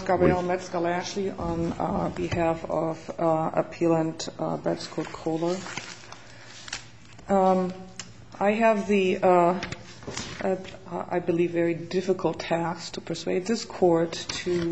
Gabrielle Metz-Galaschi on behalf of appellant Brett Scott Kohler. I have the, I believe, very difficult task to persuade this court to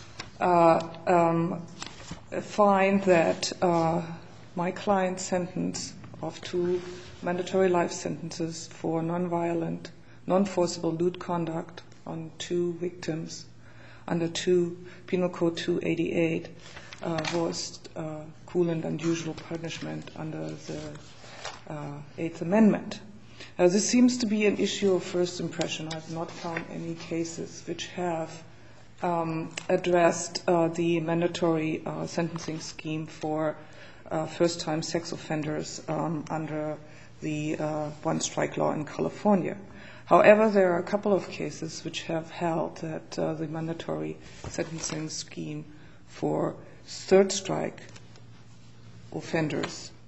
find that my client's sentence of 2 mandatory life sentences for nonviolent, non-forcible lewd conduct on 2 victims under Penal Code 288 was cruel and unusual punishment under the 8th Amendment. This seems to be an issue of first impression. I've not found any cases which have addressed the mandatory sentencing scheme for first-time sex offenders under the one-strike law in California. However, there are a couple of cases which have held that the mandatory sentencing scheme for third-strike offenders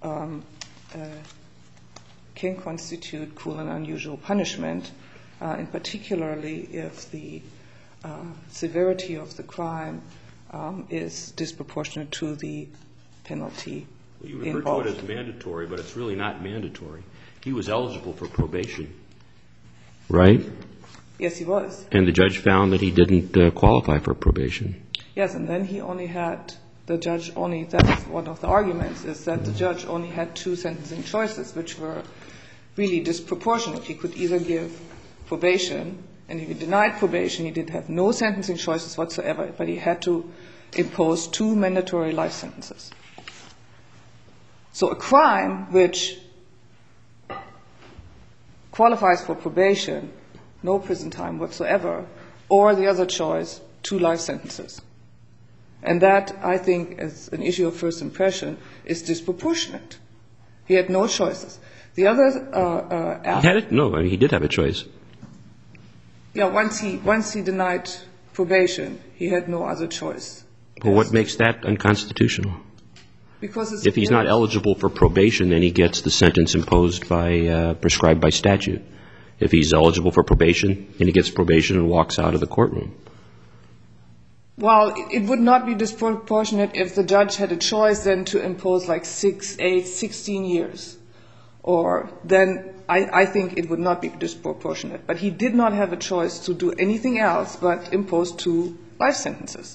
can constitute cruel and unusual punishment, and particularly if the severity of the crime is disproportionate to the penalty involved. You refer to it as mandatory, but it's really not mandatory. He was eligible for probation, right? Yes, he was. And the judge found that he didn't qualify for probation. Yes, and then he only had, the judge only, that's one of the arguments, is that the judge only had 2 sentencing choices, which were really disproportionate. He could either give probation, and if he denied probation, he did have no sentencing choices whatsoever, but he had to impose 2 mandatory life sentences. So a crime which qualifies for probation, no prison time whatsoever, or the other choice, 2 life sentences. And that, I think, as an issue of first impression, is disproportionate. He had no choices. The other he did have a choice. Yeah, once he denied probation, he had no other choice. Well, what makes that unconstitutional? Because if he's not eligible for probation, then he gets the sentence imposed by prescribed by statute. If he's eligible for probation, then he gets probation and walks out of the courtroom. Well, it would not be disproportionate if the judge had a choice then to impose like 6, 8, 16 years. Or then I think it would not be disproportionate. But he did not have a choice to do anything else but impose 2 life sentences.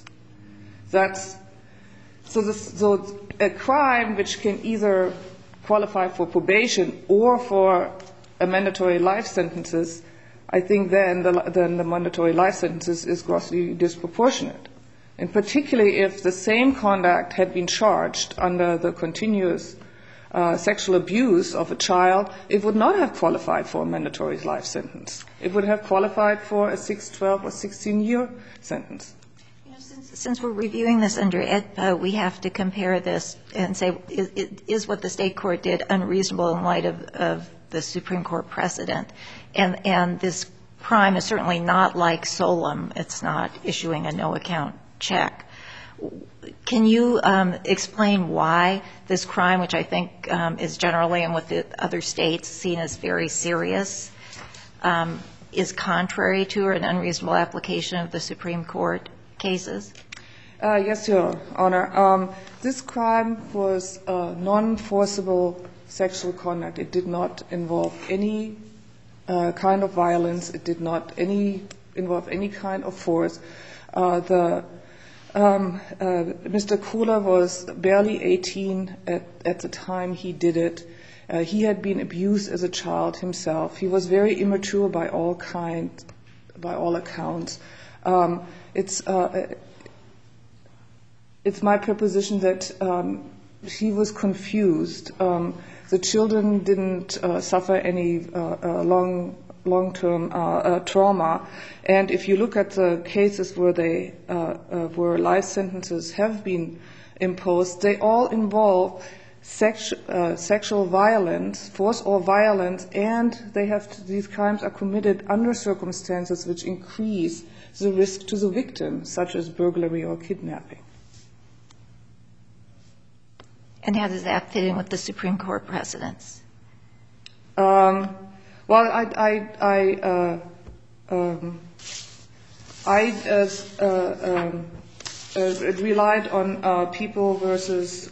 So a crime which can either qualify for probation or for a mandatory life sentences, I think then the mandatory life sentences is grossly disproportionate. And particularly if the same conduct had been charged under the continuous sexual abuse of a child, it would not have qualified for a mandatory life sentence. It would have qualified for a 6, 12, or 16-year sentence. Since we're reviewing this under AEDPA, we have to compare this and say, is what the state court did unreasonable in light of the Supreme Court precedent? And this crime is certainly not like Solem. It's not issuing a no-account check. Can you explain why this crime, which I think is generally and with the other states seen as very serious, is contrary to or an unreasonable application of the Supreme Court cases? Yes, Your Honor. This crime was non-forcible sexual conduct. It did not involve any kind of violence. It did not involve any kind of force. Mr. Kohler was barely 18 at the time he did it. He had been abused as a child himself. He was very immature by all accounts. It's my proposition that he was confused. The children didn't suffer any long-term trauma. And if you look at the cases where life sentences have been imposed, they all involve sexual violence, force or violence, and these crimes are committed under circumstances which increase the risk to the victim, such as burglary or kidnapping. And how does that fit in with the Supreme Court precedents? Well, it relied on People versus,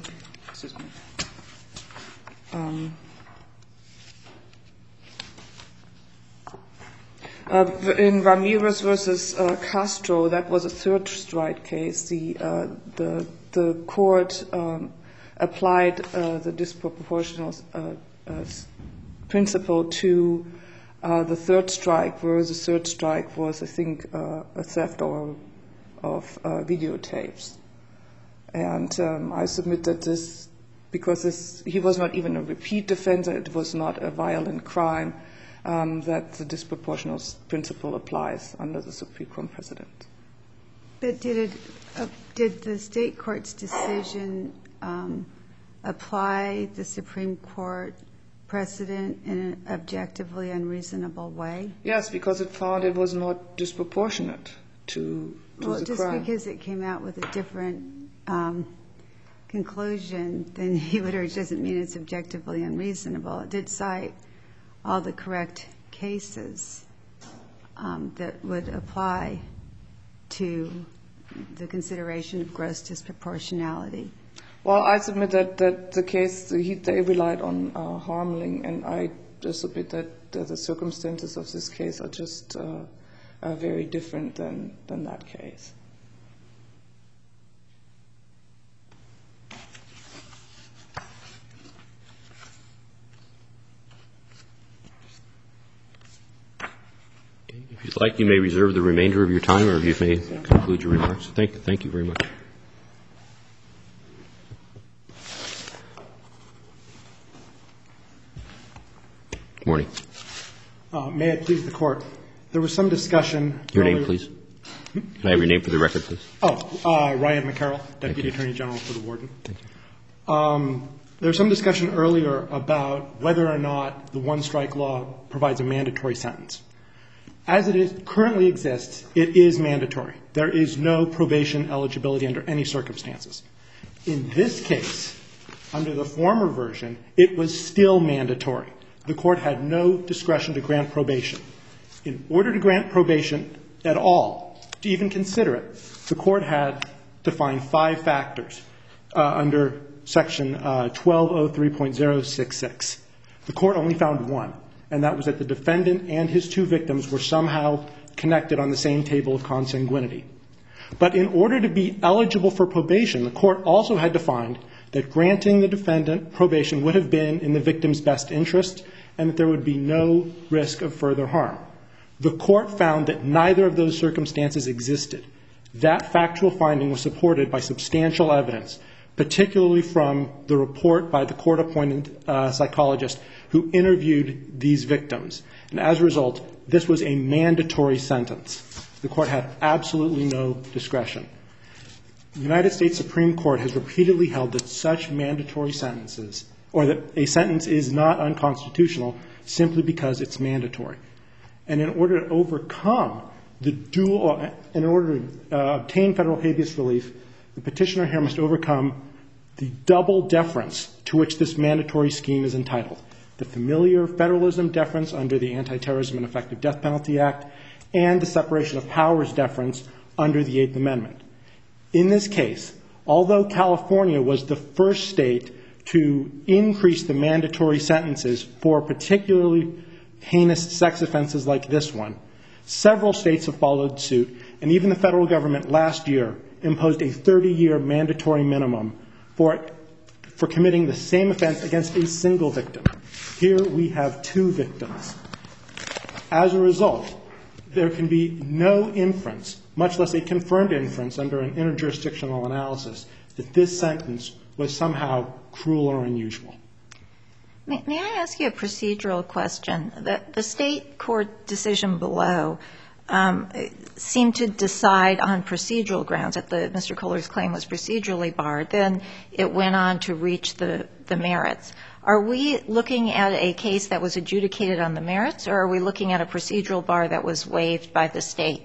in Ramirez versus Castro, that was a third strike case. The court applied the disproportional principle to the third strike, whereas the third strike was, I think, a theft of videotapes. And I submit that this, because he was not even a repeat offender, it was not a violent crime, that the disproportional principle applies under the Supreme Court precedent. But did the state court's decision apply the Supreme Court precedent in an objectively unreasonable way? Yes, because it found it was not disproportionate to the crime. Just because it came out with a different conclusion than he would urge doesn't mean it's objectively unreasonable. It did cite all the correct cases that would apply to the consideration of gross disproportionality. Well, I submit that the case, they relied on Harmeling, and I just submit that the circumstances of this case are just very different than that case. If you'd like, you may reserve the remainder of your time, or you may conclude your remarks. Thank you very much. Good morning. May it please the Court. There was some discussion. Your name, please. Can I have your name for the record, please? Ryan McCarroll, Deputy Attorney General for the Warden. Thank you. There was some discussion earlier about whether or not the one-strike law provides a mandatory sentence. As it currently exists, it is mandatory. There is no probation eligibility under any circumstances. In this case, under the former version, it was still mandatory. The Court had no discretion to grant probation. In order to grant probation at all, to even consider it, the Court had to find 5 factors under Section 1203.066. The Court only found 1. And that was that the defendant and his 2 victims were somehow connected on the same table of consanguinity. But in order to be eligible for probation, the Court also had to find that granting the defendant probation would have been in the victim's best interest and that there would be no risk of further harm. The Court found that neither of those circumstances existed. That factual finding was supported by substantial evidence, particularly from the report by the court-appointed psychologist who interviewed these victims. And as a result, this was a mandatory sentence. The Court had absolutely no discretion. The United States Supreme Court has repeatedly held that such mandatory sentences, or that a sentence is not unconstitutional simply because it's mandatory. And in order to overcome the in order to obtain federal habeas relief, the petitioner here must overcome the double deference to which this mandatory scheme is entitled. The familiar federalism deference under the Anti-Terrorism and Effective Death Penalty Act, and the separation of powers deference under the 8th Amendment. In this case, although California was the first state to increase the mandatory sentences for particularly heinous sex offenses like this one, several states have followed suit, and even the federal government last year imposed a 30-year mandatory minimum for committing the same offense against a single victim. Here we have 2 victims. As a result, there can be no inference, much less a confirmed inference under an interjurisdictional analysis, that this sentence was somehow cruel or unusual. May I ask you a procedural question? The state court decision below seemed to decide on procedural grounds that Mr. Kohler's claim was procedurally barred. Then it went on to reach the merits. Are we looking at a case that was adjudicated on the merits, or are we looking at a procedural bar that was waived by the state?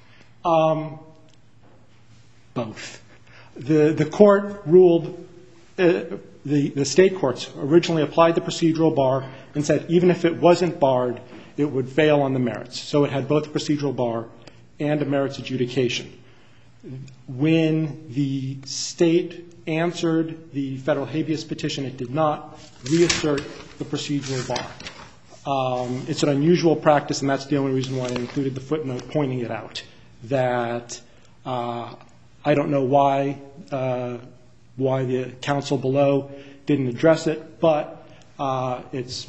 Both. The court ruled, the state courts originally applied the procedural bar and said even if it wasn't barred, it would fail on the merits. So it had both a procedural bar and a merits adjudication. When the state answered the federal habeas petition, it did not reassert the procedural bar. It's an unusual practice, and that's the only reason why I included the footnote pointing it out, that I don't know why the counsel below didn't address it, but it's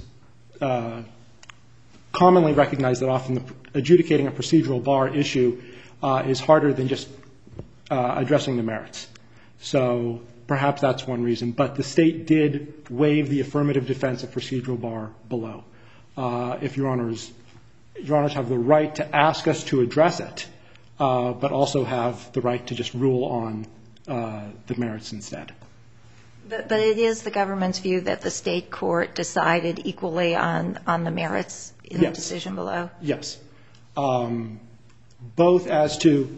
commonly recognized that often adjudicating a procedural bar issue is harder than just addressing the merits. So perhaps that's one reason. But the state did waive the affirmative defense of procedural bar below. If Your Honors have the right to ask us to address it, but also have the right to just rule on the merits instead. But it is the government's view that the state court decided equally on the merits in the decision below? Yes. Both as to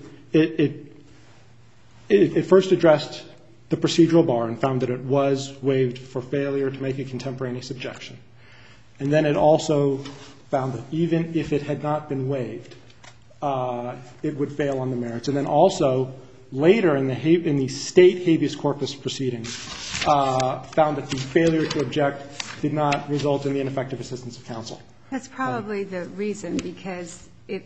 it first addressed the procedural bar and found that it was waived for failure to make a contemporaneous objection. And then it also found that even if it had not been waived, it would fail on the merits. And then also later in the state habeas corpus proceedings found that the failure to object did not result in the ineffective assistance of counsel. That's probably the reason, because if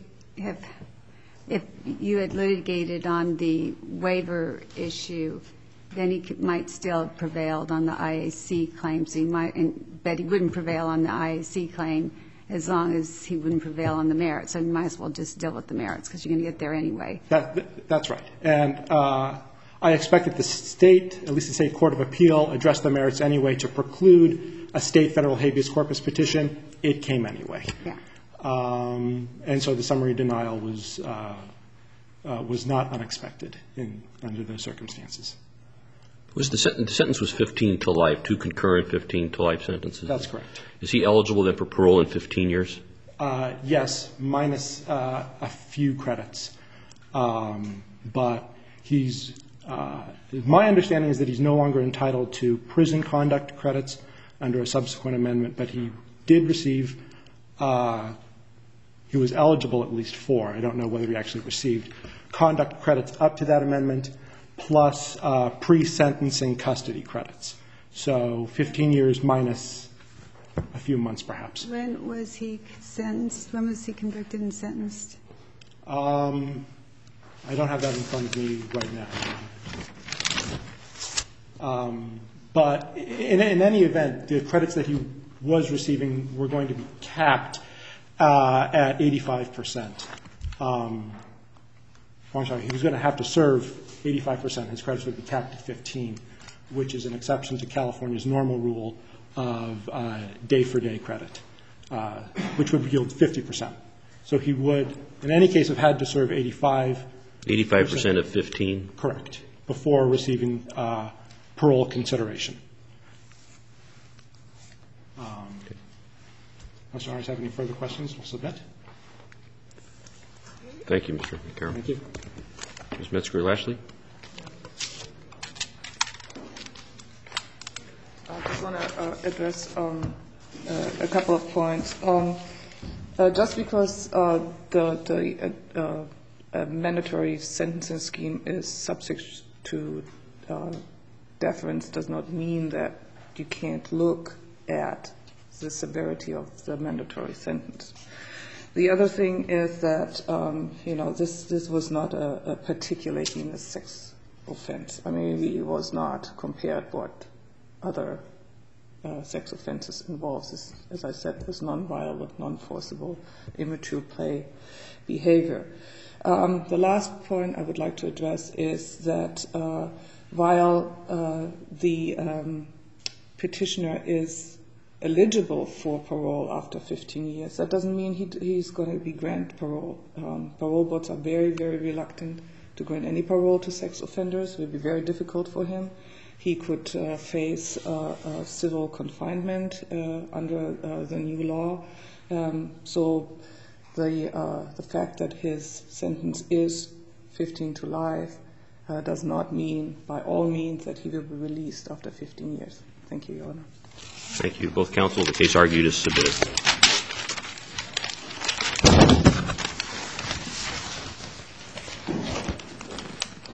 you had litigated on the waiver issue, then he might still have prevailed on the IAC claims. But he wouldn't prevail on the IAC claim as long as he wouldn't prevail on the merits. So you might as well just deal with the merits, because you're going to get there anyway. That's right. And I expect that the state, at least the State Court of Appeal, addressed the merits anyway to preclude a state federal habeas corpus petition. It came anyway. Yeah. And so the summary denial was not unexpected under those circumstances. The sentence was 15 to life, 2 concurrent 15 to life sentences. That's correct. Is he eligible then for parole in 15 years? Yes, minus a few credits. But he's my understanding is that he's no longer entitled to prison conduct credits under a subsequent amendment, but he did receive he was eligible at least for, I don't know whether he actually received, conduct credits up to that amendment, plus pre-sentencing custody credits. So 15 years minus a few months, perhaps. When was he sentenced? When was he convicted and sentenced? I don't have that in front of me right now. But in any event, the credits that he was receiving were going to be capped at 85%. I'm sorry, he was going to have to serve 85%. His credits would be capped at 15, which is an exception to California's normal rule of day-for-day credit, which would yield 50%. So he would, in any case, have had to serve 85%. 85% of 15? Correct, before receiving parole consideration. Unless you have any further questions, we'll submit. Thank you, Mr. McCarroll. Thank you. Ms. Metzger-Lashley. I just want to address a couple of points. Just because the mandatory sentencing scheme is subject to deference does not mean that you can't look at the severity of the mandatory sentence. The other thing is that, this was not a particularly heinous sex offense. I mean, it was not compared what other sex offenses involves. As I said, it was non-violent, non-forcible, immature play behavior. The last point I would like to address is that while the petitioner is eligible for parole after 15 years, that doesn't mean he's going to be granted parole. Parole boards are very, very reluctant to grant any parole to sex offenders. It would be very difficult for him. He could face civil confinement under the new law. So the fact that his sentence is 15 to life does not mean, by all means, that he will be released after 15 years. Thank you, Your Honor. Thank you. Both counsel, the case argued is submitted.